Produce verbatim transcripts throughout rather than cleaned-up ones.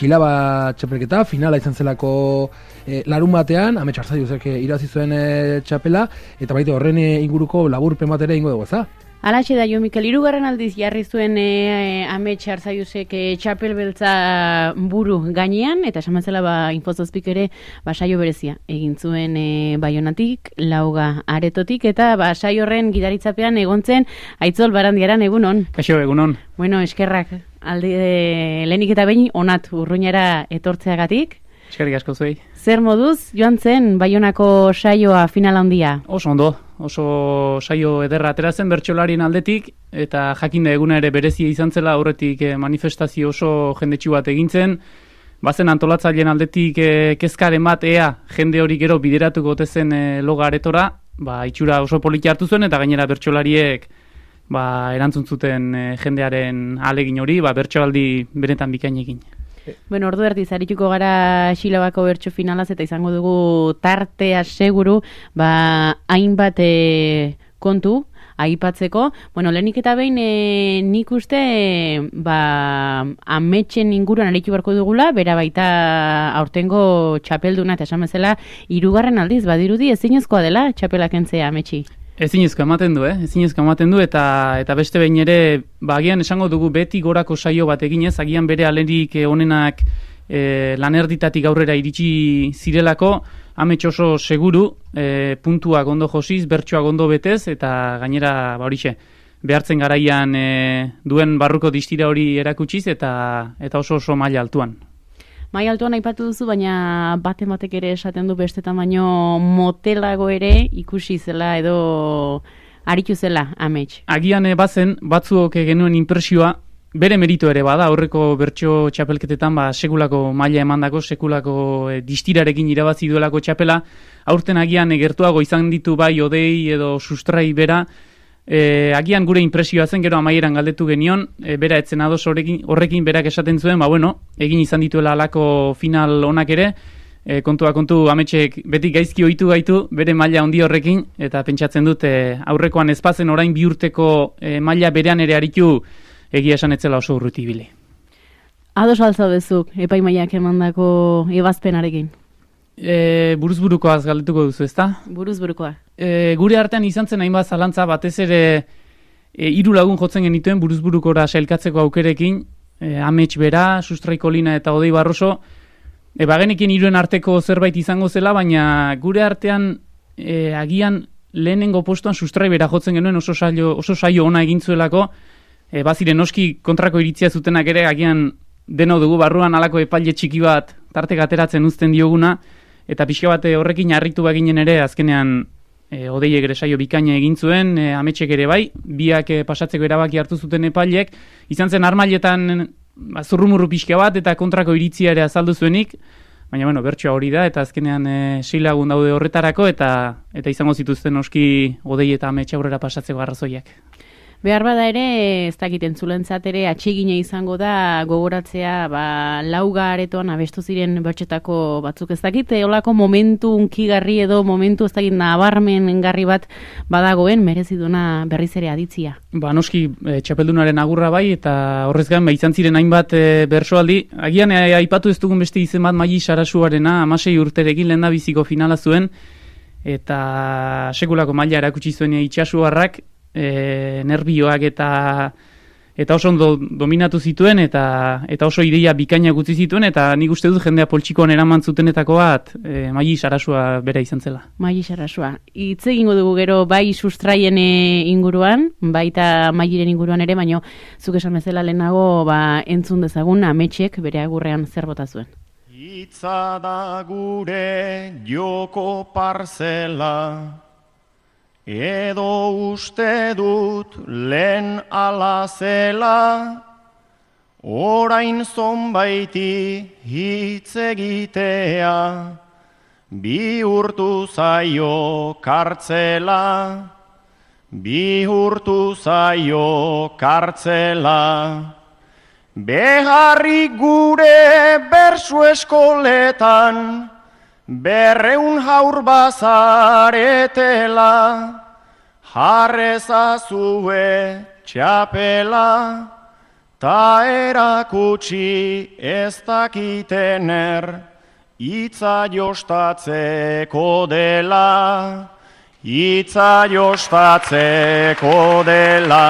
Xilaba txapelketa, finala izan zelako e, larun batean, Amets Arzaiuzek irabazi zuen e, txapela, eta baita horren e, inguruko laburpen bat ere ingo dugu, ez da? Alaxe da, Jo Mikel, hirugarren aldiz jarri zuen e, Amets Arzaiuzek e, txapel beltza buru gainean, eta esan bezala ba, infozozpik ere ba, saio berezia egin zuen e, Baionatik, Lauga Aretotik, eta ba, saio horren gidaritzapean egontzen Aitzol Barandiaran, egunon. Kaixo, egunon. Bueno, eskerrak, alde e, lehenik eta behin onat urruñara etortzeagatik. Eskerrik asko zuei. Zer moduz joan zen Baionako saioa finala handia? Oso ondo, oso saio ederra atera zen bertsolarien aldetik, eta jakinda eguna ere berezia izan zela, aurretik eh, manifestazio oso jendetsu bat egintzen, bazen antolatzaileen aldetik eh, kezkaren bat ea jende hori gero bideratuko otezen eh, Loga Aretora, ba, itxura oso poliki hartu zuen, eta gainera bertsolariek ba, erantzun zuten eh, jendearen alegin hori, ba, bertsoaldi benetan bikainekin. Bueno, ordu erdiz arituko gara Xilabako bertso finalaz eta izango dugu tartea seguru, ba, hainbat e, kontu aipatzeko. Bueno, lehenik eta behin e, nik uste ba, ametsen inguruan aritu barko dugula, bera baita aurtengo txapelduna eta esan bezala hirugarren aldiz badirudi ezinezkoa dela txapelak entzea ametsi. Ezinezko ematen du, eh? Ezinezko ematen du, eta eta beste behin ere, ba, agian esango dugu beti gorako saio bat eginez, agian bere alerik onenak e, lanerditatik aurrera iritsi zirelako, amets oso seguru, e, puntuak ondo josiz, bertsoak ondo betez, eta gainera, ba horixe, behartzen garaian e, duen barruko distira hori erakutsiz, eta eta oso oso maila altuan. Maila altuan aipatu duzu, baina baten batek ere esaten du bestetan baino motelago ere ikusi zela edo aritu zela amets. Agian e, bazen, batzuok genuen impresioa, bere merito ere bada, aurreko bertso txapelketetan ba, sekulako maila emandako, sekulako e, distirarekin irabazi duelako txapela, aurten agian e, gertuago izan ditu bai odei edo sustrai bera, E, agian gure impresioa zen, gero amaieran galdetu genion, e, bera etzen ados horrekin, horrekin berak esaten zuen, ba bueno, egin izan dituela alako final onak ere, e, kontua kontu ametsek beti gaizki ohitu gaitu, bere maila handi horrekin, eta pentsatzen dut e, aurrekoan ezpazen orain bi urteko e, maila berean ere aritu egia esan etzela oso urruti ibili. Ados alzaudezuk, epaimaiak emandako ebazpenarekin? E, buruzburukoaz galdetuko duzu, ezta? Buruzburukoa. E, gure artean izan zen hainbat zalantza, batez ere e, hiru lagun jotzen genituen buruzburukora sailkatzeko aukerekin, e, amets bera, Sustraiko Lina eta Odei Barroso, e, bagenekin hiruen arteko zerbait izango zela, baina gure artean e, agian lehenengo postuan Sustrai bera jotzen genuen oso saio, oso saio ona egin zuelako, e, baziren noski kontrako iritzia zutenak ere, agian deno dugu barruan alako epaile txiki bat tartek ateratzen uzten dioguna, eta pixka bate horrekin harritu baginen ere, azkenean e, Odeiek ere saio bikaina egin zuen, e, ametsek ere bai, biak e, pasatzeko erabaki hartu zuten epailek, izan zen armailetan ba, zurrumurru pixka bat, eta kontrako iritzia ere azaldu zuenik, baina bueno, bertsoa hori da, eta azkenean e, sei lagun daude horretarako, eta eta izango zituzten noski Odei eta amets aurrera pasatzeko arrazoiak. Behar bada ere, ez dakit entzulentzat ere atsegina izango da gogoratzea ba, Lauga Aretoan abestu ziren bertxetako batzuk, ez dakit, eolako momentu unkigarri edo momentu ez dakit nabarmengarri bat badagoen mereziduna berriz ere aditzia. Ba, noski e, txapeldunaren agurra bai, eta horrez gain ba, izan ziren hainbat e, bersoaldi, agian e, aipatu ez dugun beste izen bat Maili Sarasuarena, hamasei urterekin lehendabiziko finala zuen, eta sekulako maila erakutsi zuen itxasuarrak, E, nerbioak eta eta oso ondo dominatu zituen eta eta oso ideia bikainak utzi zituen, eta nik uste dut jendea poltsikoan eraman zutenetako bat e, Maili Sarasua bera izan zela. Maili Sarasua. Hitz egingo dugu gero bai Sustraien inguruan, baita Mailiren inguruan ere, baino zuk esan bezala lehenago ba, entzun dezagun ametsek bere agurrean zer bota zuen. Hitza da gure joko parzela, edo uste dut lehen ala zela, orain zonbaiti hitz egitea, bihurtu zaio kartzela, bihurtu zaio kartzela. Beharrik gure bersu eskoletan, berreun haur bazaretela, jarrezazue txapela, ta erakutsi ez dakiten er, hitza jostatzeko dela, hitza jostatzeko dela.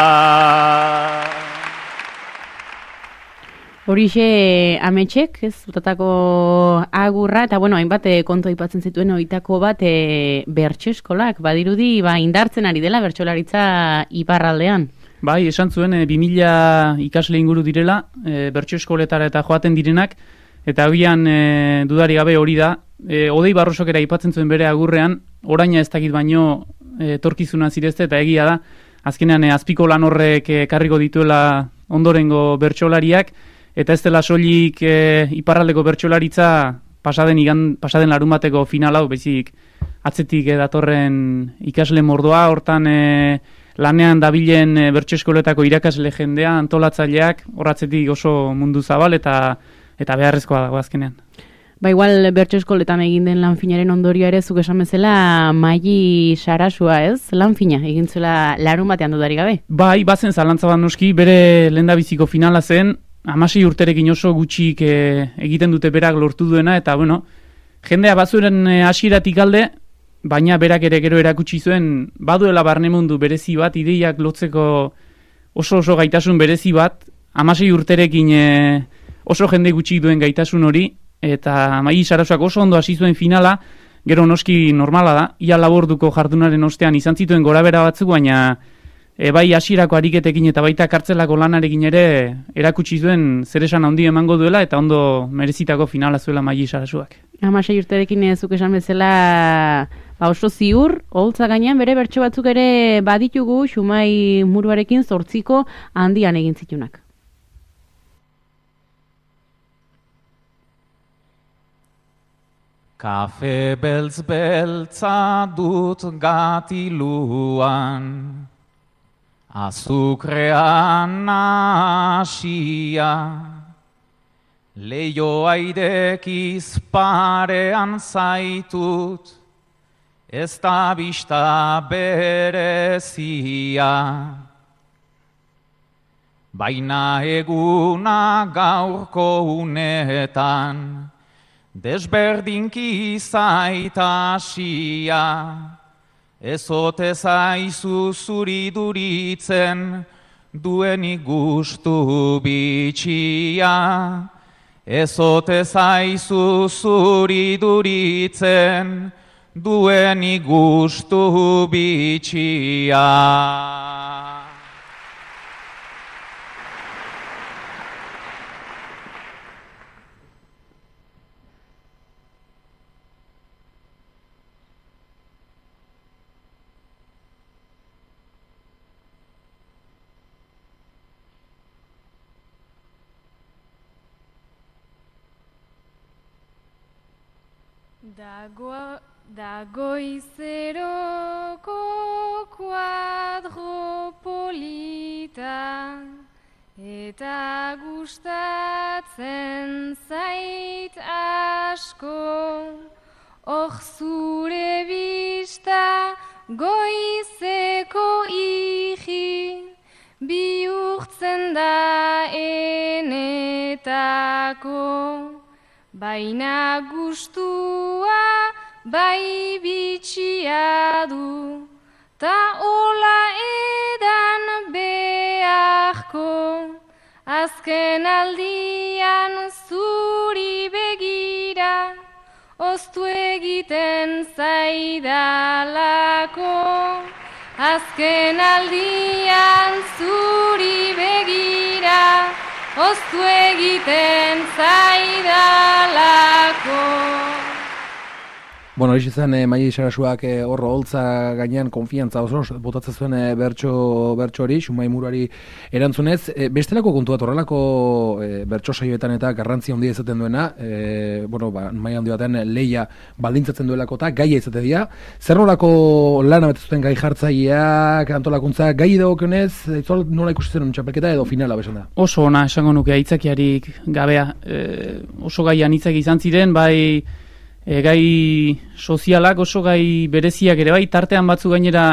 Horixe ametxek, ez, utatako agurra, eta bueno, hainbat kontu aipatzen zituen oitako bat e, bertso eskolak, badirudi, ba, indartzen ari dela bertsolaritza iparraldean. Bai, esan zuen, e, bi mila ikasle inguru direla, e, bertso eskoletara eta joaten direnak, eta agian e, dudari gabe hori da, e, Odei Barrosok ere aipatzen zuen bere agurrean, oraina ez dakit baino e, torkizuna zirezte, eta egia da, azkenean e, azpiko lan horrek ekarriko dituela ondorengo bertsolariak, eta ez dela soilik e, iparraldeko bertsolaritza pasaden, igan, pasaden larunbateko final hau, bezik atzetik e, datorren ikasle mordoa, hortan e, lanean dabilen e, bertso eskoletako irakasle jendea, antolatzaileak, horratzetik oso mundu zabal eta eta beharrezkoa dago azkenean. Ba, igual bertso eskoletan egin den lanfinaren ondorioa ere zuk esan bezala Maili Sarasua, ez? Lanfina egin zuela larun batean dudari gabe. Bai, bazen zalantza bat noski, bere lehendabiziko finala zen, hamasei urterekin oso gutxik e, egiten dute berak lortu duena, eta bueno, jendea bazuren e, hasieratik alde, baina berak ere gero erakutsi zuen, baduela barnemundu berezi bat, ideiak lotzeko oso oso gaitasun berezi bat, hamasei urterekin e, oso jende gutxik duen gaitasun hori, eta Maili Sarasuak oso ondo hasi zuen finala, gero noski normala da, ia laborduko jardunaren ostean izan zituen gorabera batzuk, baina E, bai hasierako ariketekin eta baita kartzelako lanarekin ere erakutsi zuen zeresan handi emango duela eta ondo merezitako finala zuela Maili Sarasuak. Hamasei urterekin zuk esan bezala ba oso ziur, oholtza gainean bere bertso batzuk ere baditugu Xumai Muruarekin zortziko handian egin zitunak. Kafe beltz beltza dut gatiluan, azukrean nasia, leioa irekiz parean zaitut, ez da bista berezia. Baina eguna gaurko unetan, desberdinki zaitasia, ez ote zaizu zuri duritzen, duenik gustu bitxia. Ez ote zaizu zuri duritzen, duenik gustu bitxia. Dago, dagoizeroko kuadropolita, eta gustatzen zait asko, hor zure bista goizeko iji, bihurtzen da enetako. Baina gustua bai bitxia du, ta ola edan beharko, azken aldian zuri begira, oztu egiten zaidalako. Azken aldian zuri begira, oztu egiten zaidalako. Bueno, hori zen eh, Maili Sarasuak eh, horro holtza gainean konfiantza oso botatzen zuen eh, bertso bertso hori Xumai Muruari erantzunez, eh, bestelako kontu bat horrelako eh, bertso saioetan eta garrantzia handia izaten duena, eh, bueno, ba, maila handi baten leia baldintzatzen duelako eta gaia izate dira. Zer nolako lana bete zuten gai jartzaileak, antolakuntza, gai dagokionez, itzol nola ikusi zen txapelketa edo finala besan da? Oso ona esango nuke aitzakiarik gabea, e, oso gai anitzak izan ziren, bai e, gai sozialak, oso gai bereziak ere bai, tartean batzu gainera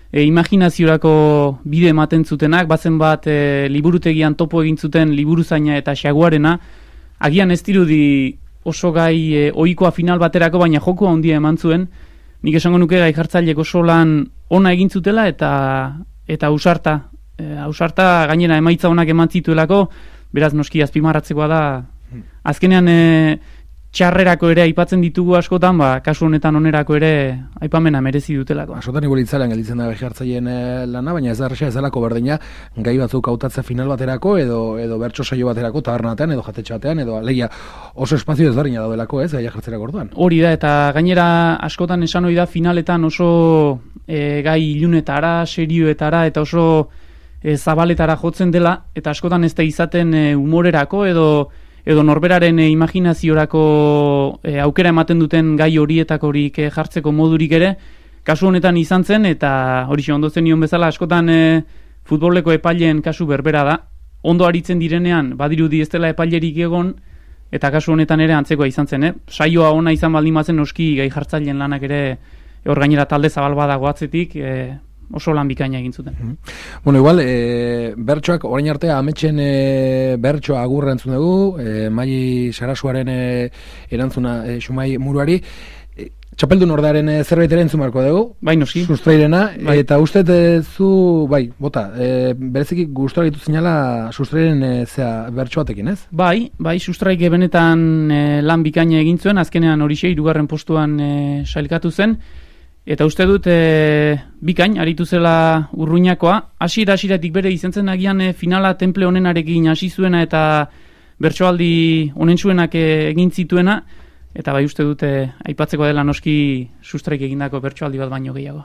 e, imaginaziorako bide ematen zutenak, bazen bat e, liburutegian topo egin zuten liburuzaina eta xaguarena, agian ez dirudi oso gai e, ohikoa final baterako, baina joko handia eman zuen, nik esango nuke gai jartzailek oso lan ona egin zutela eta eta ausarta, e, ausarta gainera emaitza onak eman zituelako, beraz noski azpimarratzekoa da, azkenean e, txarrerako ere aipatzen ditugu askotan, ba, kasu honetan onerako ere aipamena merezi dutelako. Askotan igual itzalean gelditzen da behartzaien lana, baina ez da erresa ez delako berdina gai batzuk hautatzea final baterako edo edo bertso saio baterako tabernatean edo jatetxe batean edo alegia oso espazio ezberdina daudelako, ez, gaia jartzerako orduan. Hori da, eta gainera askotan esan hori da finaletan oso e, gai ilunetara, serioetara eta oso e, zabaletara jotzen dela, eta askotan ez da izaten e, humorerako edo edo norberaren e, imaginaziorako e, aukera ematen duten gai horietakorik e, jartzeko modurik ere, kasu honetan izan zen, eta hori ondo zen nion bezala, askotan e, futboleko epaileen kasu berbera da, ondo aritzen direnean, badirudi ez dela epailerik egon, eta kasu honetan ere antzekoa izan zen, eh? Saioa ona izan baldin bazen noski gai jartzaileen lanak ere, hor gainera talde zabal badago atzetik, e, oso lan bikaina egin zuten. Mm-hmm. Bueno, igual, e, bertsoak orain artea ametxen e, bertsoa agurra entzun dugu, e, Mai Sarasuaren e, erantzuna e, Xumai Muruari, e, txapeldun ordearen e, zerbait ere entzun marko dugu, bai, noski, sustrairena, bai. Eta uste zu, bai, bota, e, bereziki gustora ditu zinala sustrairen e, zea bertsoatekin, ez? Bai, bai, sustraik benetan e, lan bikaina egin zuen, azkenean horixe hirugarren postuan e, sailkatu zen, eta uste dut e, bikain, aritu zela Urruñakoa, hasiera hasieratik bere izan zen agian e, finala temple honenarekin hasi zuena eta bertsoaldi honentsuenak e, egin zituena, eta bai uste dute aipatzeko dela noski sustraik egindako bertsoaldi bat baino gehiago.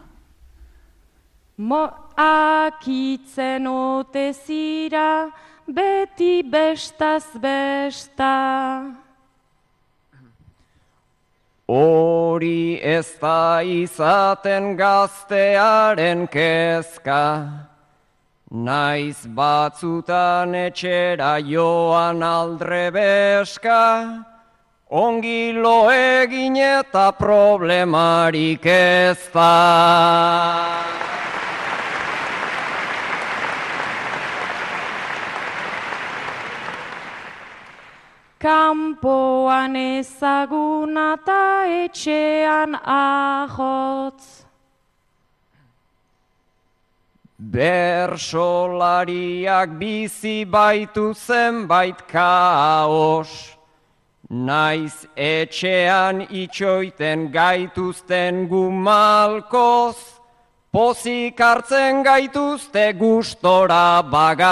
Mo akitzen ote zira beti bestaz besta. Hori ez da izaten gaztearen kezka, naiz batzutan etxera joan aldrebeska, ongi lo egin eta problemarik ez da. Kanpoan ezaguna ta etxean ahotz. Bersolariak bizi baitu zenbait kaos, naiz etxean itxoiten gaituzten gumalkoz, pozik hartzen gaituzte gustora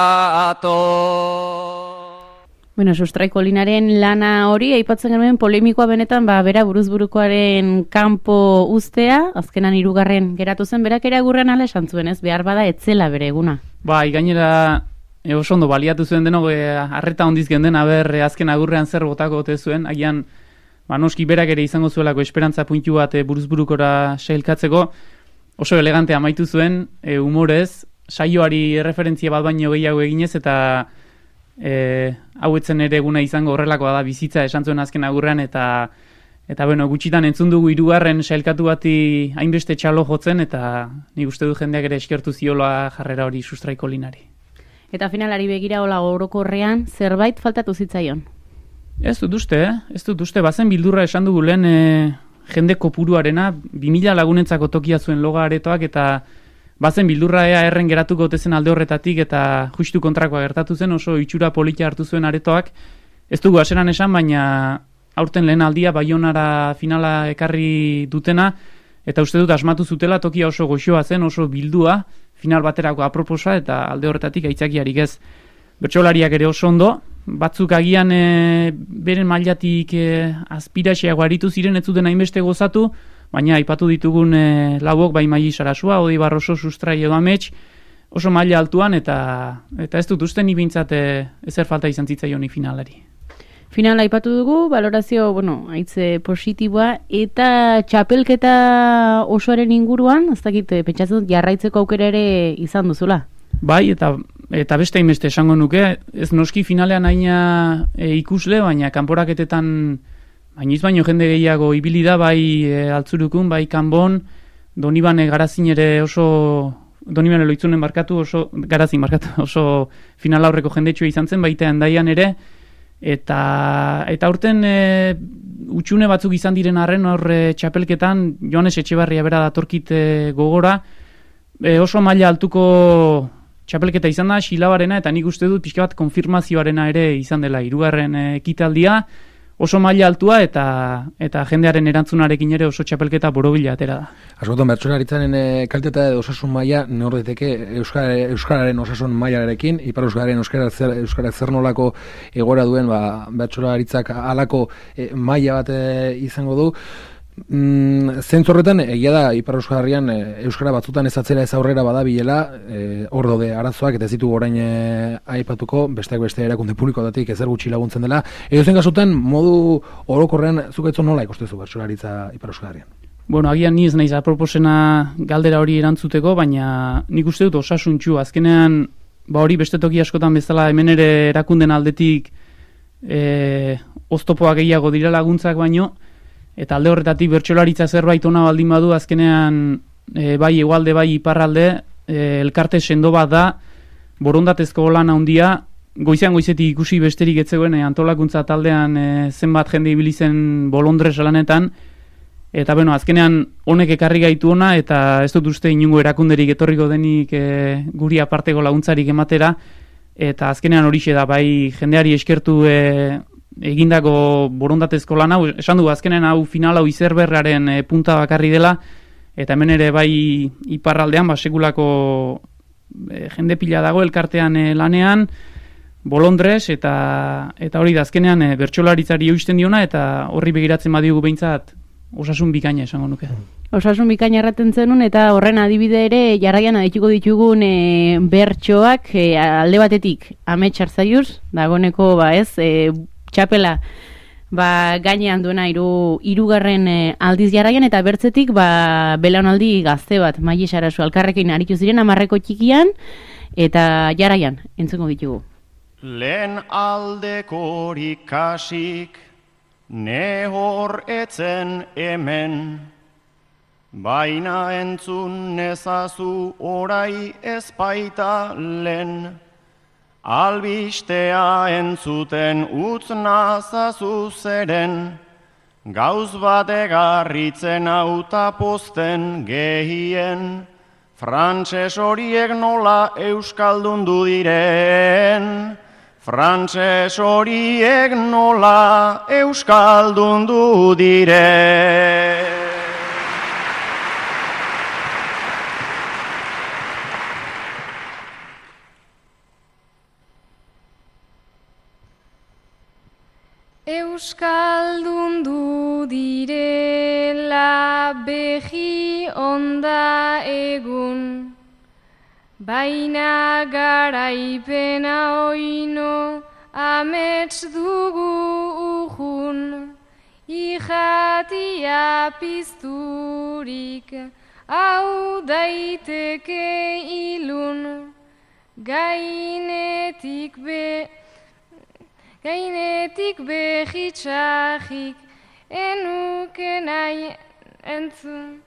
bagato. Bueno, Sustraiko Linaren lana hori, aipatzen genuen polemikoa benetan, ba, bera buruzburukoaren kanpo uztea, azkenan hirugarren geratu zen, berak ere agurren ala esan zuen, ez, behar bada etzela bere eguna. Bai, gainera, e, oso ondo baliatu zuen denok, e, arreta ondiz genden, aber, e, azken agurrean zer botako ote zuen, agian, ba, noski berak ere izango zuelako esperantza puntu bat e, buruzburukora sailkatzeko, oso elegante amaitu zuen, e, humorez, saioari referentzia bat baino gehiago eginez, eta E, hauetzen ere eguna izango horrelakoa da bizitza esan zuen azken agurrean, eta eta bueno, gutxitan entzun dugu hirugarren sailkatu bati hainbeste txalo jotzen, eta nik uste du jendeak ere eskertu ziola jarrera hori Sustraiko Linari. Eta finalari begira hola orokorrean zerbait faltatu zitzaion? Ez dut uste, eh? ez dut uste, bazen bildurra esan dugu lehen e, jende kopuruarena, bi mila lagunentzako tokia zuen loga aretoak, eta bazen bildurra ea erren geratuko otezen alde horretatik, eta justu kontrakoa gertatu zen, oso itxura politia hartu zuen aretoak. Ez dugu aseran esan, baina aurten lehen aldia Baionara finala ekarri dutena, eta uste dut asmatu zutela tokia oso goxoa zen, oso bildua, final baterako aproposa, eta alde horretatik aitzakiarik ez. Bertsolariak ere oso ondo, batzuk agian e, beren mailatik e, aspiraxeago aritu ziren ez zuten hainbeste gozatu, baina aipatu ditugun e, lauok, bai Mai Sarasua, Odi Barroso, Sustrai edo Amets, oso maila altuan, eta eta ez dut uste ni bintzat e, ezer falta izan zitzaioni finalari. Finala aipatu dugu, valorazio, bueno, haitze positiboa, eta txapelketa osoaren inguruan, ez dakit, pentsatzen dut jarraitzeko aukera ere izan duzula. Bai, eta eta beste hainbeste esango nuke, ez noski finalean aina e, ikusle, baina kanporaketetan bainiz baino jende gehiago ibili da, bai e, Altzurukun, bai Kanbon, Donibane Garazin ere oso, Donibane Loitzunen markatu oso, Garazin markatu oso final aurreko jendetsua izan zen, baita Hendaian ere, eta eta aurten e, utxune batzuk izan diren arren horre txapelketan, Joanes Etxebarria bera datorkit e, gogora, e, oso maila altuko txapelketa izan da, Xilabarena, eta nik uste dut pixka bat konfirmazioarena ere izan dela, hirugarren e, ekitaldia, oso maila altua eta eta jendearen erantzunarekin ere oso txapelketa borobila atera da. Askotan bertsolaritzaren e, kaliteta edo osasun maila nor daiteke euskara, euskararen osasun mailarekin, ipar euskararen euskara zer, euskara zer nolako egoera duen, ba bertsolaritzak halako e, maila bat e, izango du. Mm, zentzu horretan egia da Ipar Euskal Herrian e, euskara batzutan ez atzera ez aurrera badabilela, e, hor daude arazoak eta ez ditu orain e, aipatuko, besteak beste erakunde publikoetatik ezer gutxi laguntzen dela. Edozein kasutan modu orokorrean zuketzon nola ikustezu bertsolaritza Ipar Euskal Herrian? Bueno, agian ni ez naiz aproposena galdera hori erantzuteko, baina nik uste dut osasuntxu azkenean ba hori beste toki askotan bezala hemen ere erakunden aldetik e, oztopoak gehiago dira laguntzak baino. Eta alde horretatik bertsolaritza zerbait ona baldin badu azkenean e, bai hegoalde bai iparralde e, elkarte sendo bat da, borondatezko lan handia, goizean goizetik ikusi besterik etzegoen e, antolakuntza taldean e, zenbat jende ibili zen bolondres lanetan, eta beno, azkenean honek ekarri gaitu ona, eta ez dut uste inungo erakunderik etorriko denik e, guri aparteko laguntzarik ematera, eta azkenean horixe da, bai jendeari eskertu e, egindako borondatezko lan hau, esan du azkenen hau final hau izerberraren e, punta bakarri dela, eta hemen ere bai iparraldean ba, sekulako e, jende pila dago elkartean e, lanean, bolondres, eta eta hori da azkenean e, bertsolaritzari eusten diona, eta horri begiratzen badiogu behintzat osasun bikaina esango nuke. Osasun bikaina erraten zenun, eta horren adibide ere jarraian adituko ditugun e, bertsoak e, alde batetik Amets Arzaiuz, dagoneko ba ez, e, txapela ba, gainean duena iru, irugarren e, aldiz jarraian, eta bertzetik ba, belaunaldi gazte bat, Maile Sarasu alkarrekin aritu ziren amarreko txikian, eta jarraian, entzuko ditugu. Lehen aldekorik kasik, ne hor etzen hemen, baina entzun nezazu orai ezpaita lehen. Albistea entzuten utz nazazu zeren, gauz bat egarritzen auta posten gehien, frantses horiek nola euskaldundu diren, frantses horiek nola euskaldundu diren. Euskaldundu direla behi onda egun, baina garaipena oino amets dugu ujun, ijatia pizturik hau daiteke ilun, gainetik be... Gainetik behitxajik, enuke nahi entzun.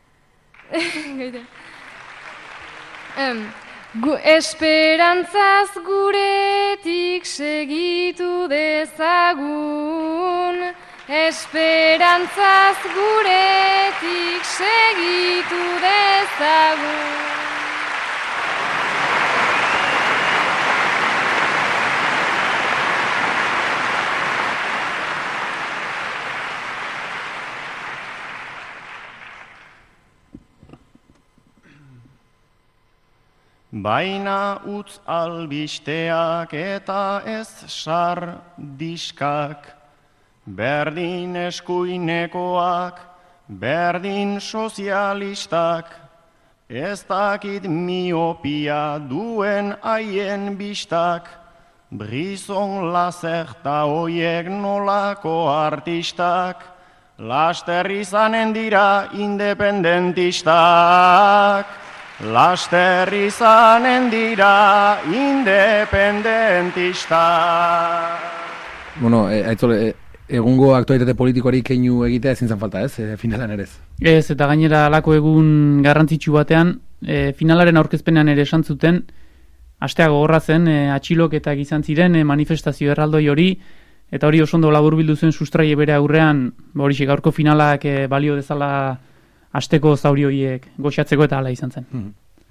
um, gu, esperantzaz guretik segitu dezagun, esperantzaz guretik segitu dezagun. Baina utz albisteak eta ez sar diskak, berdin eskuinekoak, berdin sozialistak, ez dakit miopia duen haien bistak, Brison lazerta hoiek nolako artistak, laster izanen dira independentistak. Laster izanen dira independentista. Bueno, e, aitzole, e, egungo aktualitate politikoari keinu egitea ezin zan falta, ez? E, finalan ere ez. Ez, eta gainera alako egun garrantzitsu batean, e, finalaren aurkezpenean ere esan zuten, astea gogorra zen, e, atxiloketak izan ziren, e, manifestazio erraldoi hori, eta hori oso ondo laburbildu zuen sustraie bere aurrean, ba hori gaurko finalak e, balio dezala asteko zauri horiek goxatzeko eta hala izan zen. Hmm.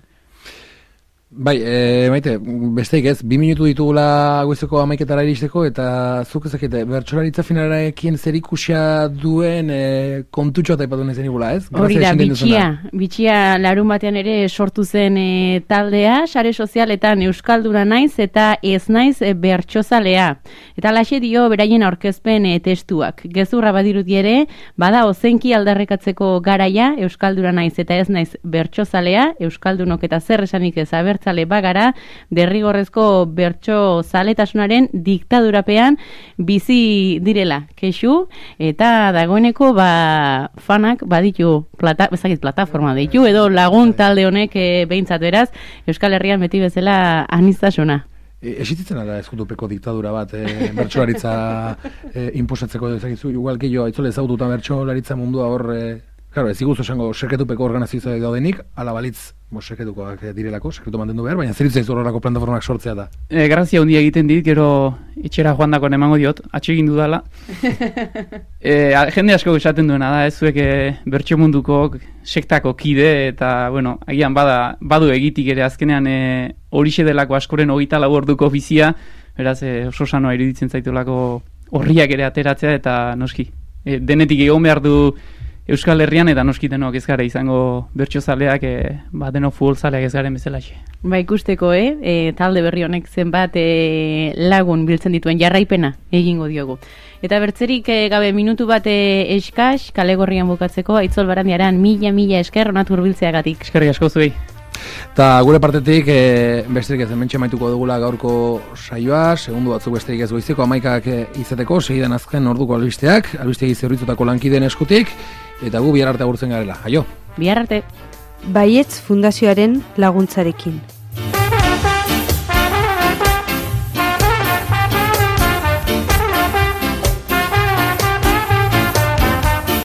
Bai, e, maite, besteik ez, bi minutu ditugula goizeko amaiketara iristeko, eta zuk ezakete, bertsolaritza finalarekin zer ikusia duen e, kontutxo eta ipatu nezen igula, ez? Hori da, bitxia, bitxia larun batean ere sortu zen e, taldea, sare sozialetan euskalduna naiz eta ez naiz e, bertsozalea. Eta laxe dio beraien aurkezpen e, testuak. Gezurra badirudi ere, bada ozenki aldarrekatzeko garaia, euskalduna naiz eta ez naiz bertsozalea, euskaldunok eta zer esanik ez abertzale bagara, derrigorrezko bertso zaletasunaren diktadurapean bizi direla, kexu, eta dagoeneko ba, fanak baditu plata, bezakit plataforma ditu, edo lagun talde honek e, behintzat beraz, Euskal Herrian beti bezala aniztasuna. E, Esitzen da ezkutupeko diktadura bat e, bertsolaritza e, imposatzeko ezakizu, igual gehiago aitzole ezaututa bertsolaritza mundua hor e, claro, ez iguzu esango sekretupeko organizazioa daudenik, ala balitz, bo, sekretukoak direlako, sekretu mantendu behar, baina zer itzaiz horrelako plataformak sortzea da. E, grazia handia egiten dit, gero etxera joan dakoan emango diot, atsegin dudala. e, jende asko esaten duena da, ez zuek e, bertso munduko sektako kide, eta, bueno, agian bada, badu egitik ere azkenean e, horixe delako askoren hogeita lau orduko bizia, beraz e, oso sanoa iruditzen zaitulako horriak ere ateratzea, eta noski, e, denetik egon behar du Euskal Herrian, eta noski denok ez gara izango bertsozaleak, e, ba, denok futbolzaleak ez garen bezalaxe. Ba ikusteko, eh? E, talde berri honek zenbat e, lagun biltzen dituen jarraipena egingo diogu. Eta bertzerik e, gabe minutu bat e, eskas, kale gorrian bukatzeko, Aitzol Barandiaran mila mila esker onatu hurbiltzeagatik. Eskerrik asko zuei. Eta gure partetik, e, besterik ez hementxe maituko dugula gaurko saioa, segundu batzuk besterik ez goizeko amaikak e, izateko, segidan azken orduko albisteak, albisteak izerritzutako lankideen eskutik, eta gu bihar arte agurtzen garela. Aio! Bihar arte! Baietz Fundazioaren laguntzarekin.